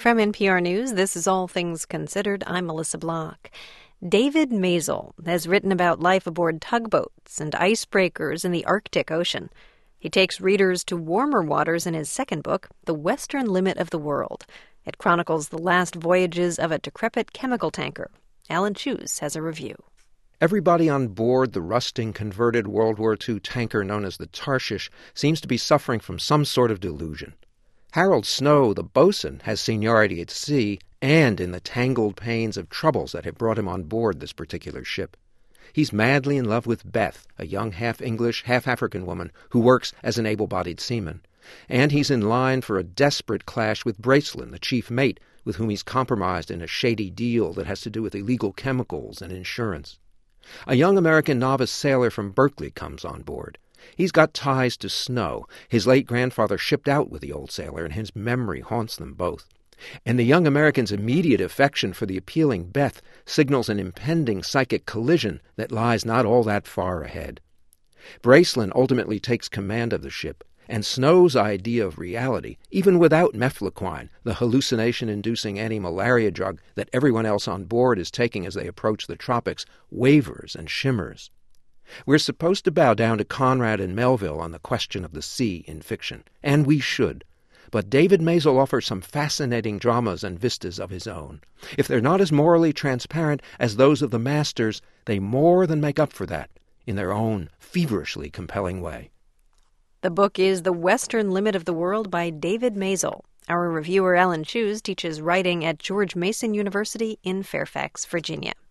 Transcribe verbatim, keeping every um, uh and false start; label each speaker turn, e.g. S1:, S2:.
S1: From N P R News, this is All Things Considered. I'm Melissa Block. David Maisel has written about life aboard tugboats and icebreakers in the Arctic Ocean. He takes readers to warmer waters in his second book, The Western Limit of the World. It chronicles the last voyages of a decrepit chemical tanker. Alan Shoes has a review.
S2: Everybody on board the rusting, converted World War Two tanker known as the Tarshish seems to be suffering from some sort of delusion. Harold Snow, the bosun, has seniority at sea and in the tangled pains of troubles that have brought him on board this particular ship. He's madly in love with Beth, a young half-English, half-African woman who works as an able-bodied seaman. And he's in line for a desperate clash with Bracelin, the chief mate, with whom he's compromised in a shady deal that has to do with illegal chemicals and insurance. A young American novice sailor from Berkeley comes on board. He's got ties to Snow. His late grandfather shipped out with the old sailor, and his memory haunts them both. And the young American's immediate affection for the appealing Beth signals an impending psychic collision that lies not all that far ahead. Bracelin ultimately takes command of the ship, and Snow's idea of reality, even without mefloquine, the hallucination-inducing anti-malaria drug that everyone else on board is taking as they approach the tropics, wavers and shimmers. We're supposed to bow down to Conrad and Melville on the question of the sea in fiction, and we should. But David Maisel offers some fascinating dramas and vistas of his own. If they're not as morally transparent as those of the masters, they more than make up for that in their own feverishly compelling way.
S1: The book is The Western Limit of the World by David Maisel. Our reviewer, Alan Shoes, teaches writing at George Mason University in Fairfax, Virginia.